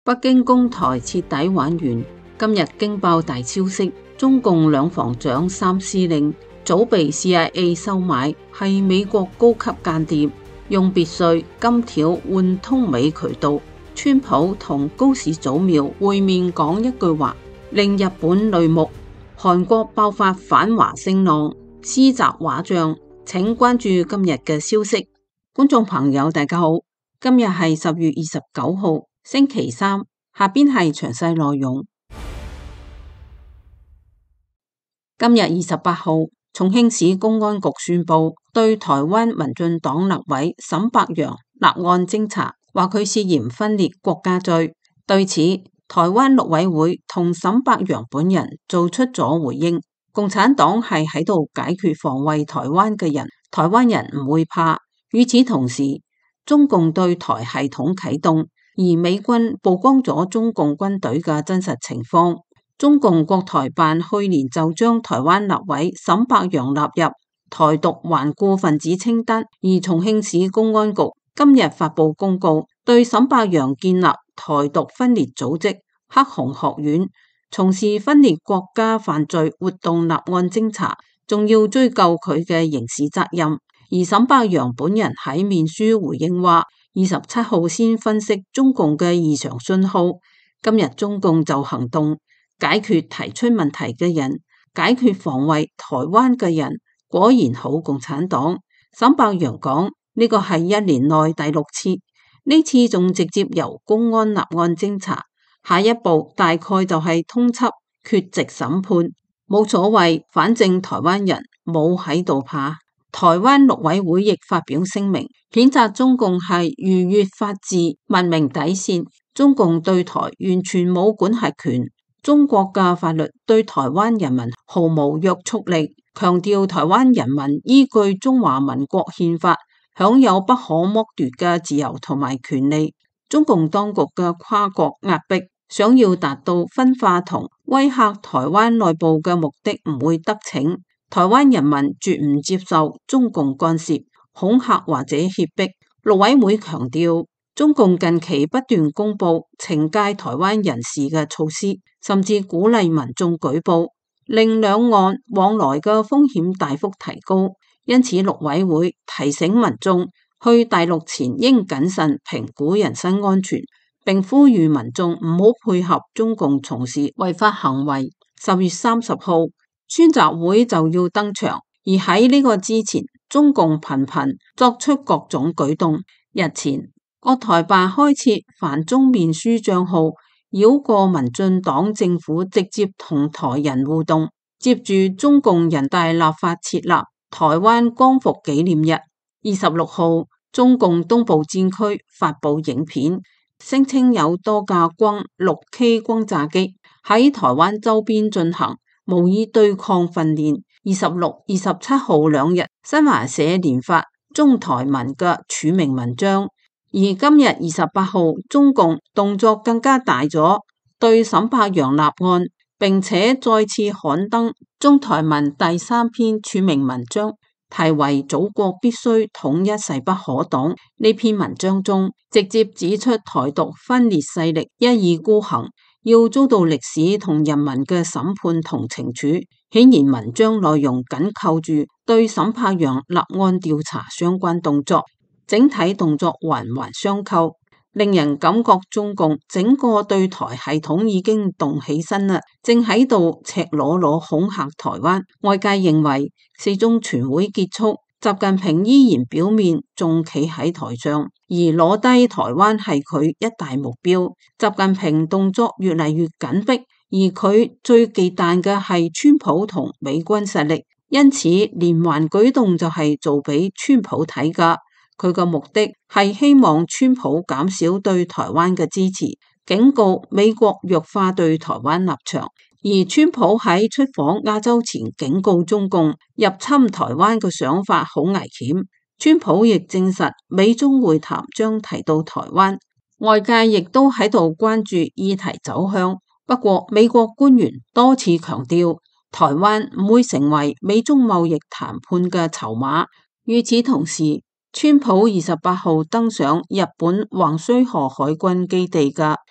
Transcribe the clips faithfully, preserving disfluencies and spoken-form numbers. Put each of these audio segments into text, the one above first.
北京攻台徹底玩完，今日驚爆大消息，中共兩防長三司令早被 C I A 收買，係美國高級間諜，用別墅金條換通美渠道。川普同高市早苗會面講一句話，令日本淚目。韓國爆發反華聲浪，施襲畫像，請關注今日嘅消息。觀眾朋友大家好，今日係十月二十九號星期三，下邊係詳細內容。今日二十八號，重慶市公安局宣布對台灣民進黨立委沈伯洋立案偵查，話佢涉嫌分裂國家罪。對此，台灣陸委會同沈伯洋本人做出咗回應。共產黨係喺度解決防衛台灣嘅人，台灣人唔會怕。與此同時，中共對台系統啟動，而美軍曝光咗中共軍隊嘅真實情況。中共國台辦去年就將台灣立委沈伯洋納入台獨頑固分子清單，而重慶市公安局今日發布公告，對沈伯洋建立台獨分裂組織黑熊學院，從事分裂國家犯罪活動立案偵查，仲要追究佢嘅刑事責任。而沈伯洋本人喺面書回應話，二十七號先分析中共嘅異常信號，今日中共就行動，解決提出問題嘅人，解決防衛台灣嘅人，果然好共產黨。沈伯洋講呢個係一年內第六次，呢次仲直接由公安立案偵查，下一步大概就係通緝缺席審判，冇所謂，反正台灣人冇喺度怕。台灣陸委會亦發表聲明，譴責中共係逾越法治文明底線，中共對台完全冇管轄權，中國嘅法律對台灣人民毫無約束力，強調台灣人民依據中華民國憲法享有不可剝奪嘅自由同埋權利。中共當局嘅跨國壓迫，想要達到分化同威嚇台灣內部嘅目的唔會得逞。台灣人民絕唔接受中共干涉、恐嚇或者脅迫。陸委會強調，中共近期不斷公布懲戒台灣人士嘅措施，甚至鼓勵民眾舉報，令兩岸往來嘅風險大幅提高。因此，陸委會提醒民眾去大陸前應謹慎評估人身安全，並呼籲民眾唔好配合中共從事違法行為。十月三十號，川習會就要登場，而喺呢個之前，中共頻頻作出各種舉動。日前，國台辦開設繁中面書賬號，繞過民進黨政府，直接同台人互動。接住，中共人大立法設立台灣光復紀念日。二十六號，中共東部戰區發布影片，聲稱有多架轟六 K 轟炸機喺台灣周邊進行模擬對抗訓練。二十六、二十七號兩日，新華社連發中台文嘅署名文章。而今日二十八號，中共動作更加大咗，對沈伯洋立案，並且再次刊登中台文第三篇署名文章，題為《祖國必須統一誓不可擋》。呢篇文章中直接指出台獨分裂勢力一意孤行，要遭到歷史同人民嘅審判同懲處。顯然文章內容緊扣住對沈伯洋立案調查相關動作，整體動作環環相扣，令人感覺中共整個對台系統已經動起身啦，正喺度赤裸裸恐嚇台灣。外界認為四中全會結束，習近平依然表面仲企喺台上，而攞低台灣係佢一大目標。習近平動作越嚟越緊迫，而佢最忌憚嘅係川普同美軍實力，因此連環舉動就係做俾川普睇噶。佢嘅目的係希望川普減少對台灣嘅支持，警告美國弱化對台灣立場。而川普喺出訪亞洲前警告中共入侵台灣嘅想法好危險。川普亦證實美中會談將提到台灣，外界亦都喺度關注議題走向。不過美國官員多次強調，台灣唔會成為美中貿易談判嘅籌碼。與此同時，川普二十八號登上日本橫須賀海軍基地嘅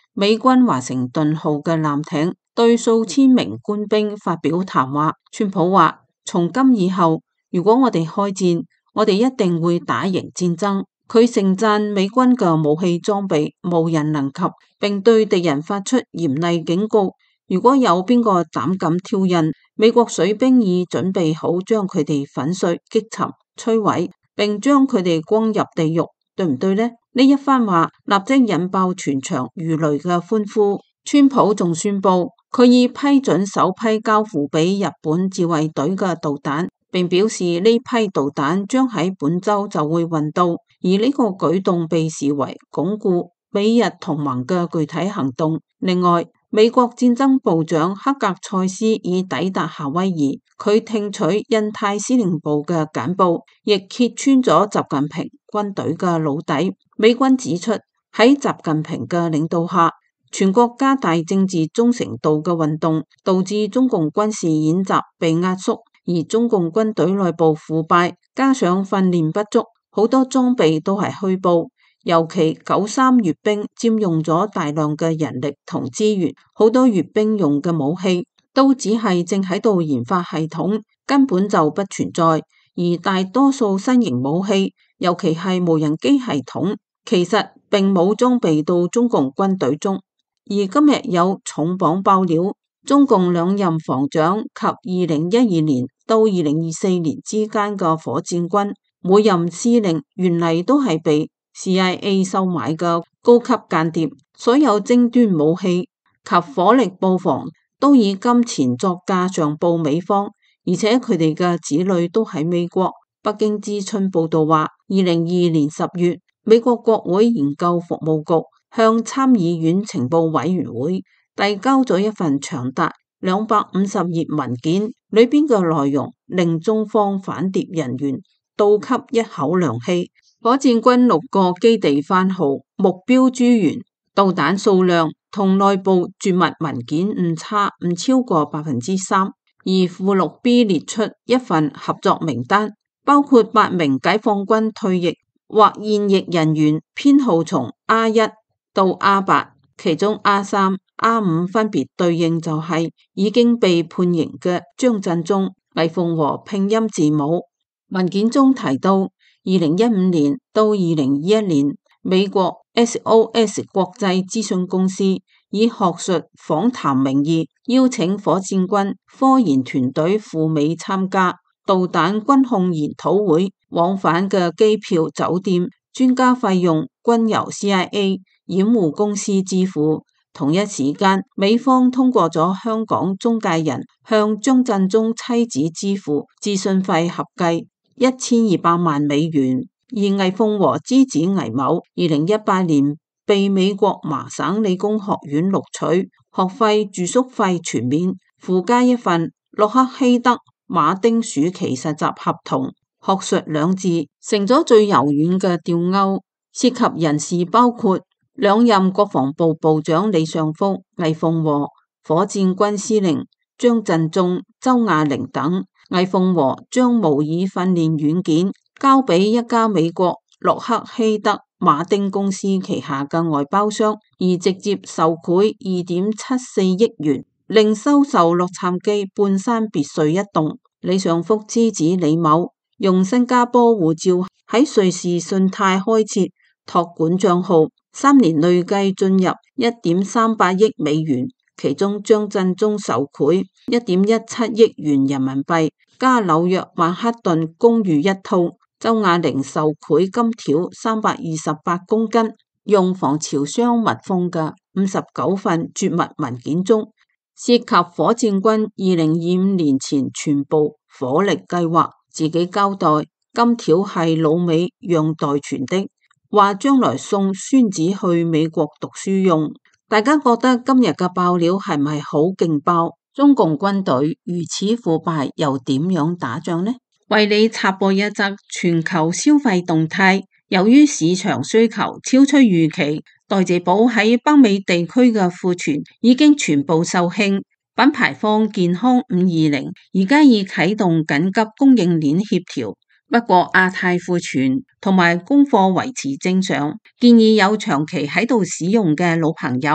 美軍華盛頓號嘅艦艇對數千名官兵發表談話。川普話：從今以後，如果我哋開戰，我哋一定會打贏戰爭。佢盛讚美軍嘅武器裝備無人能及，並對敵人發出嚴厲警告：如果有邊個膽敢挑釁，美國水兵已準備好將佢哋粉碎、擊沉、摧毀，並將佢哋轟入地獄，對唔對呢？呢一番話立即引爆全場如雷嘅歡呼。川普仲宣布，佢已批准首批交付俾日本自衛隊嘅導彈，並表示呢批導彈將喺本周就會運到，而呢個舉動被視為鞏固美日同盟嘅具體行動。另外，美國戰爭部長克格塞斯已抵達夏威夷，佢聽取印太司令部嘅簡報，亦揭穿咗習近平軍隊嘅老底。美軍指出，喺習近平嘅領導下，全國加大政治忠誠度嘅運動，導致中共軍事演習被壓縮，而中共軍隊內部腐敗，加上訓練不足，好多裝備都係虛報。尤其九三閱兵佔用咗大量嘅人力同資源，好多閱兵用嘅武器都只係正喺度研發系統，根本就不存在。而大多數新型武器，尤其係無人機系統，其實並冇裝備到中共軍隊中。而今日有重磅爆料，中共兩任防長及二零一二年到二零二四年之間嘅火箭軍每任司令原嚟都係被C I A 收買嘅高級間諜，所有尖端武器及火力布防都以金錢作價上報美方，而且佢哋嘅子女都喺美國。北京之春報道話，二零二二年十月，美國國會研究服務局向參議院情報委員會遞交咗一份長達兩百五十頁文件，裏邊嘅內容令中方反諜人員倒吸一口涼氣。火箭軍六個基地番號、目標諸元、導彈數量同內部絕密文件誤差唔超過百分之三。而附錄 B 列出一份合作名單，包括八名解放軍退役或現役人員，編號從 R 一到 R 八，其中 R 三、R 五分別對應就係已經被判刑嘅張振中、魏鳳和拼音字母。文件中提到，二零一五年到二零二一年，美國 S O S 國際資訊公司以學術訪談名義邀請火箭軍科研團隊赴美參加導彈軍控研討會，往返嘅機票、酒店、專家費用均由 C I A 掩護公司支付。同一時間，美方通過咗香港中介人向張振中妻子支付諮詢費，合計一千二百萬美元。而魏鳳和之子魏某，二零一八年被美國麻省理工學院錄取，學費住宿費全免，附加一份洛克希德馬丁暑期實習合同。學術兩字成咗最柔軟嘅吊鈎，涉及人士包括兩任國防部部長李尚福、魏鳳和、火箭軍司令張振中、周亞玲等。魏鳳和將模擬訓練軟件交俾一家美國洛克希德馬丁公司旗下嘅外包商，而直接受賄二點七四億元，另收受洛杉磯半山別墅一棟。李尚福之子李某用新加坡護照喺瑞士信貸開設託管賬號，三年累計進入一點三八億美元，其中張振中受賄一點一七億元人民幣，加紐約曼克頓公寓一套。周亞玲受賄金條三百二十八公斤，用防潮箱密封嘅五十九份絕密文件中，涉及火箭軍二零二五年前全部火力計劃。自己交代金條係老美讓代傳的，話將來送孫子去美國讀書用。大家覺得今日嘅爆料係唔係好勁爆？中共軍隊如此腐敗，又點樣打仗呢？為你插播一則全球消費動態，由於市場需求超出預期，代謝寶喺北美地區嘅庫存已經全部售罄。品牌方健康五二零而家已啟動緊急供應鏈協調，不過亞太庫存同埋供貨維持正常，建議有長期喺度使用嘅老朋友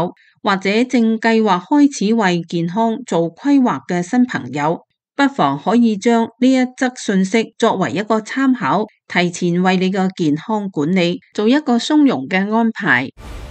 或者正計劃開始為健康做規劃嘅新朋友，不妨可以將呢一則信息作為一個參考，提前為你嘅健康管理做一個鬆容嘅安排。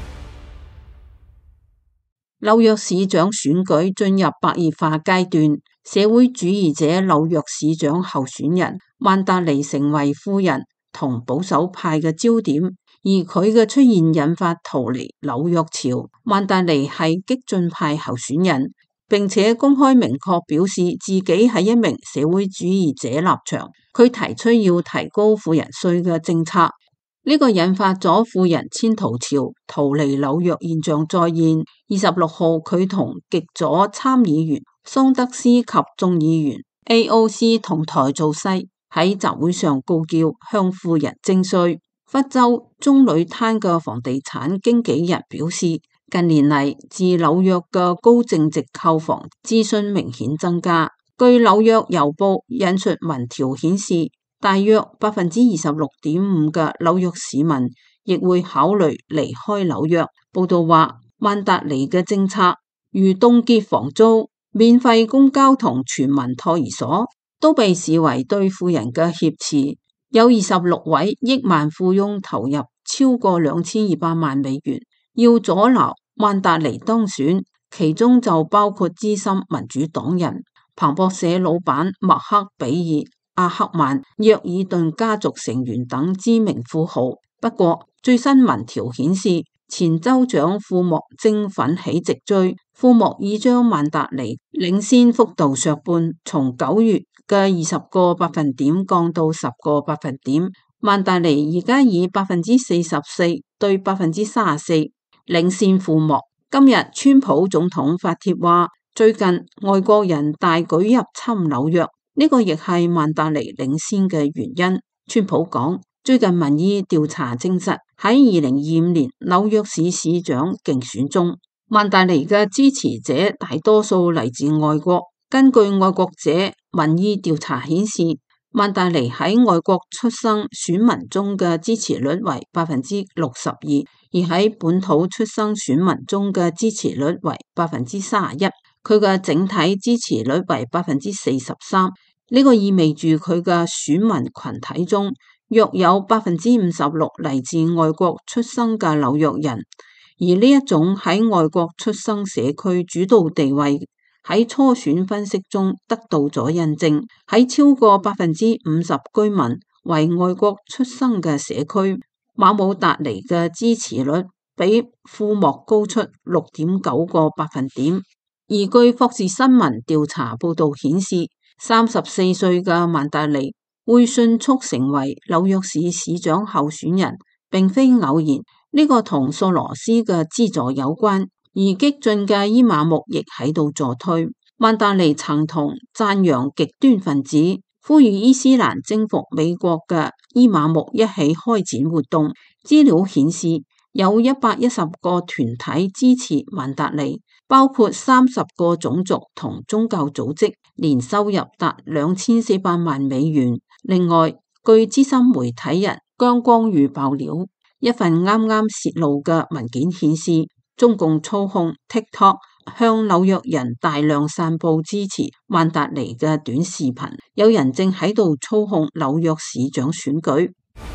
紐約市長選舉進入白熱化階段，社會主義者紐約市長候選人曼達尼成為富人同保守派嘅焦點，而佢嘅出現引發逃離紐約潮。曼達尼係激進派候選人，並且公開明確表示自己係一名社會主義者立場。佢提出要提高富人稅嘅政策，呢個引發咗富人遷逃潮，逃離紐約現象再現。二十六號，佢同極左參議員桑德斯及眾議員 A O C 同台造勢，喺集會上高叫向富人徵稅。佛州棕櫚灘嘅房地產經紀人表示，近年嚟自紐約嘅高淨值購房諮詢明顯增加。據紐約郵報引述民調顯示，大約百分之二十六點五嘅紐約市民亦會考慮離開紐約。報道話，曼達尼嘅政策如凍結房租、免費公交同全民托兒所，都被視為對富人嘅挾持。有二十六位億萬富翁投入超過兩千二百萬美元，要阻撓曼達尼當選，其中就包括資深民主黨人彭博社老闆麥克比爾、阿克曼、約爾頓家族成員等知名富豪。不過，最新民調顯示，前州長庫莫正奮起直追，庫莫已將曼達尼領先幅度削半，從九月嘅二十個百分點降到十個百分點。曼達尼而家以百分之四十四對百分之三十四領先庫莫。今日川普總統發帖話，最近外國人大舉入侵紐約，呢個亦係曼達尼領先嘅原因。川普講，最近民意調查證實，喺二零二五年紐約市市長競選中，曼達尼嘅支持者大多數嚟自外國。根據愛國者民意調查顯示，曼達尼喺外國出生選民中嘅支持率為百分之六十二，而喺本土出生選民中嘅支持率為百分之三十一。佢嘅整體支持率為百分之四十三，呢個意味住佢嘅選民群體中約有百分之五十六嚟自外國出生嘅紐約人，而呢一種喺外國出生社區主導地位喺初選分析中得到咗印證。喺超過百分之五十居民為外國出生嘅社區，馬姆達尼嘅支持率比庫莫高出六點九個百分點。而據霍士新聞調查報道顯示，三十四歲嘅曼達尼會迅速成為紐約市市長候選人，並非偶然。呢個同索羅斯嘅資助有關，而激進嘅伊瑪目亦喺度助推。曼達尼曾同讚揚極端分子、呼籲伊斯蘭征服美國嘅伊瑪目一起開展活動。資料顯示，有一百一十個團體支持曼達尼，包括三十個種族同宗教組織，年收入達兩千四百萬美元。另外，據資深媒體人姜光宇爆料，一份啱啱泄露嘅文件顯示，中共操控 TikTok 向紐約人大量散布支持曼達尼嘅短視頻，有人正喺度操控紐約市長選舉。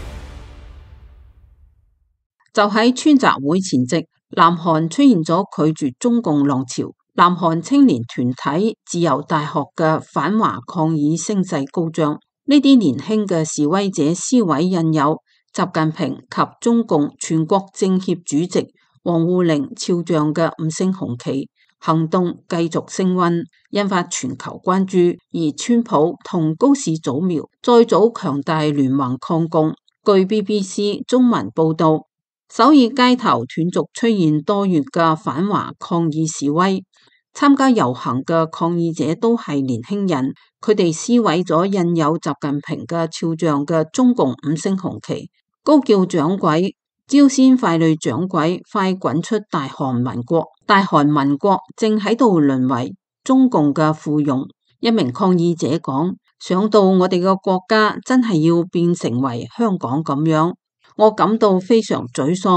就喺川習會前夕，南韓出現咗拒絕中共浪潮。南韓青年團體自由大學嘅反華抗議聲勢高漲，呢啲年輕嘅示威者撕毀印有習近平及中共全國政協主席王滬寧肖像嘅五星紅旗，行動繼續升溫，引發全球關注。而川普同高市早苗再組強大聯盟抗共。據 B B C 中文報道，首爾街頭斷續出現多月嘅反華抗議示威，參加遊行嘅抗議者都係年輕人，佢哋撕毀咗印有習近平嘅肖像嘅中共五星紅旗，高叫掌櫃，朝鮮傀儡掌櫃，快滾出大韓民國！大韓民國正喺度淪為中共嘅附庸。一名抗議者講：想到我哋嘅國家真係要變成為香港咁樣，我感到非常沮喪，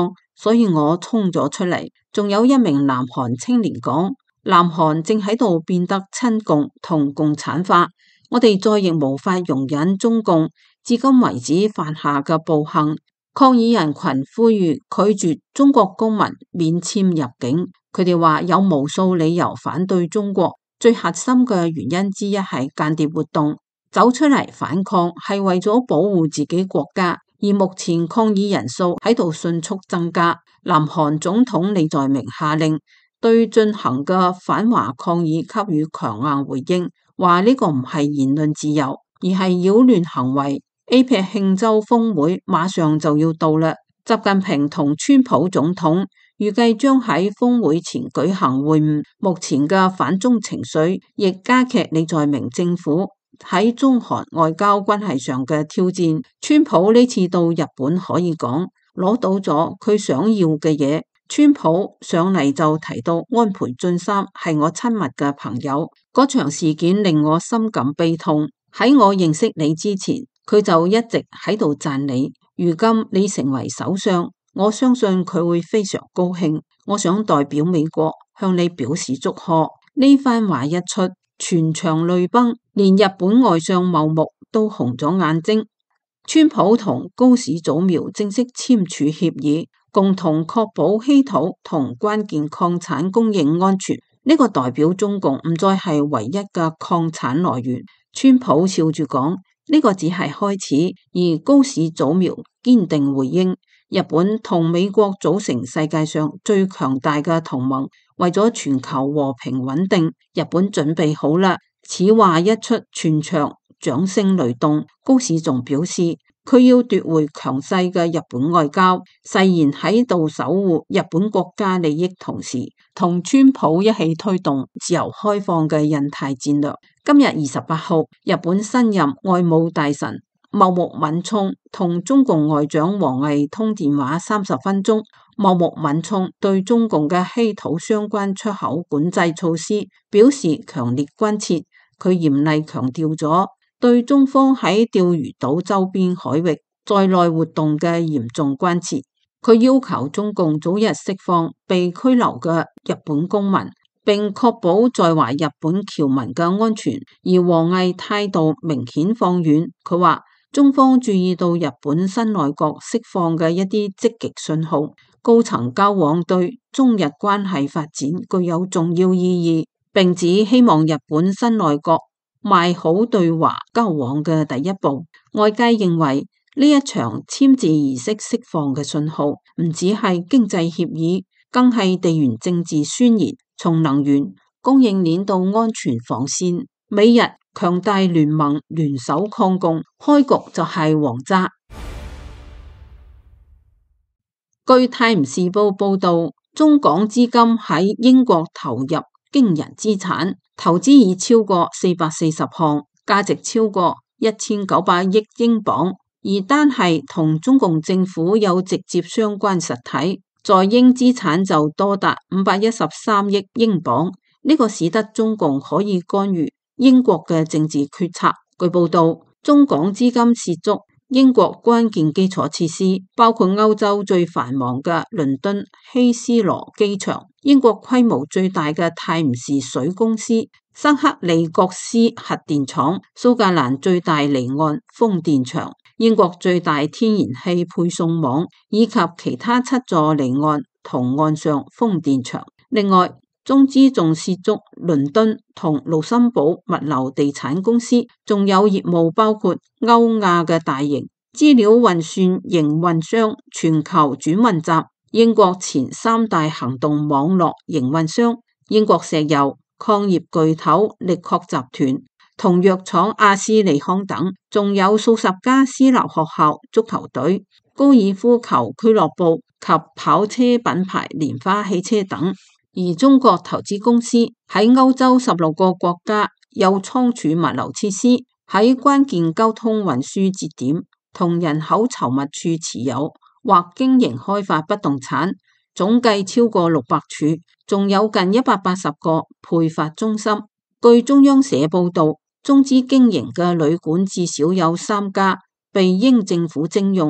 所以我衝咗出嚟。仲有一名南韓青年講，南韓正喺度變得親共同共產化，我哋再亦無法容忍中共至今為止犯下嘅暴行。抗議人群呼籲拒絕中國公民免簽入境，佢哋話有無數理由反對中國，最核心嘅原因之一係間諜活動。走出嚟反抗係為咗保護自己國家，而目前抗議人數喺度迅速增加。南韓總統李在明下令對進行嘅反華抗議給予強硬回應，話呢個唔係言論自由，而係擾亂行為。A P E C 慶州峰會馬上就要到啦，習近平同川普總統預計將喺峰會前舉行會晤。目前嘅反中情緒亦加劇李在明政府喺中韓外交關係上嘅挑戰。川普呢次到日本可以講攞到咗佢想要嘅嘢。川普上嚟就提到安倍晉三係我親密嘅朋友，嗰場事件令我深感悲痛。喺我認識你之前，佢就一直喺度讚你。如今你成為首相，我相信佢會非常高興。我想代表美國向你表示祝賀。呢番話一出，全場淚崩，連日本外相茂木都紅咗眼睛。川普同高市早苗正式簽署協議，共同確保稀土同關鍵礦產供應安全。呢個代表中共唔再係唯一嘅礦產來源。川普笑住講，呢個只係開始，而高市早苗堅定回應，日本同美國組成世界上最強大嘅同盟，為咗全球和平穩定，日本準備好啦。此話一出，全場掌聲雷動。高市仲表示，佢要奪回強勢嘅日本外交，誓言喺度守護日本國家利益，同時同川普一起推動自由開放嘅印太戰略。今日二十八號，日本新任外務大臣茂木敏充同中共外長王毅通電話三十分鐘。茂木敏充對中共嘅稀土相關出口管制措施表示強烈關切，佢嚴厲強調咗對中方喺釣魚島周邊海域在內活動嘅嚴重關切。佢要求中共早日釋放被拘留嘅日本公民，並確保在華日本僑民嘅安全。而王毅態度明顯放軟，佢話中方注意到日本新內閣釋放嘅一啲積極信號，高層交往對中日關係發展具有重要意義，並指希望日本新內閣邁好對華交往嘅第一步。外界認為呢一場簽字儀式釋放嘅信號唔只係經濟協議，更係地緣政治宣言。從能源供應鏈到安全防線，美日強大聯盟聯手抗共，開局就係王炸。據泰晤士報報道，中港資金喺英國投入驚人資產，投資已超過四百四十項，價值超過一千九百億英鎊，而單係同中共政府有直接相關實體，在英資產就多達五百一十三億英鎊。呢個使得中共可以干預英國嘅政治決策。據報道，中港資金涉足英國關鍵基礎設施，包括歐洲最繁忙嘅倫敦希斯羅機場、英國規模最大嘅泰晤士水公司、新克里各斯核電廠、蘇格蘭最大離岸風電場、英國最大天然氣配送網以及其他七座離岸同岸上風電場。另外，中資仲涉足倫敦同盧森堡物流地產公司，仲有業務包括歐亞嘅大型資料運算營運商全球轉運站、英國前三大行動網絡營運商、英國石油、礦業巨頭力確集團同藥廠阿斯利康等，仲有數十家私立學校、足球隊、高爾夫球俱樂部及跑車品牌蓮花汽車等。而中國投資公司喺歐洲十六個國家有倉儲物流設施，喺關鍵交通運輸節點同人口稠密處持有或經營開發不動產，總計超過六百處，仲有近一百八十個配發中心。據中央社報道，中資經營嘅旅館至少有三家被英政府徵用，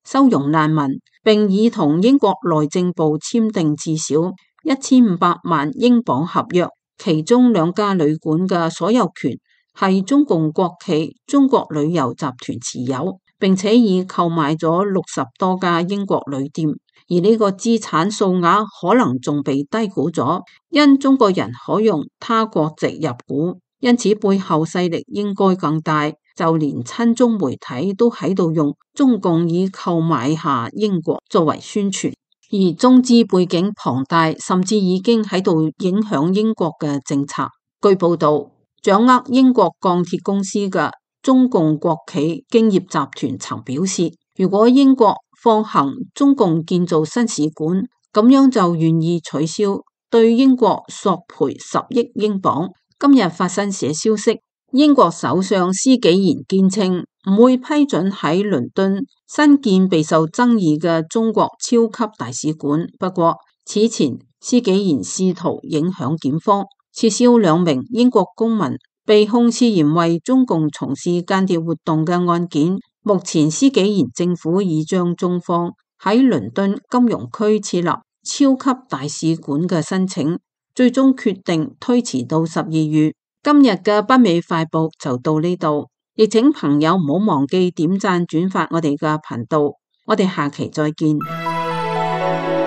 收容難民，並已同英國內政部簽訂至少一千五百萬英鎊合約，其中兩家旅館嘅所有權係中共國企中國旅遊集團持有，並且已購買咗六十多家英國旅店，而呢個資產數額可能仲被低估咗，因中國人可用他國籍入股，因此背後勢力應該更大，就連親中媒體都喺度用中共已購買下英國作為宣傳。而中資背景龐大，甚至已經喺度影響英國嘅政策。據報道，掌握英國鋼鐵公司嘅中共國企京業集團曾表示，如果英國放行中共建造新使館，咁樣就願意取消對英國索賠十億英鎊。今日法新社消息，英國首相施紀賢堅稱唔會批准喺倫敦新建備受爭議嘅中國超級大使館。不過此前施紀賢試圖影響檢方，撤銷兩名英國公民被控涉嫌為中共從事間諜活動嘅案件。目前施紀賢政府已將中方喺倫敦金融區設立超級大使館嘅申請最終決定推遲到十二月。今日嘅北美快報就到呢度，亦請朋友唔好忘記點讚轉發我哋嘅頻道，我哋下期再見。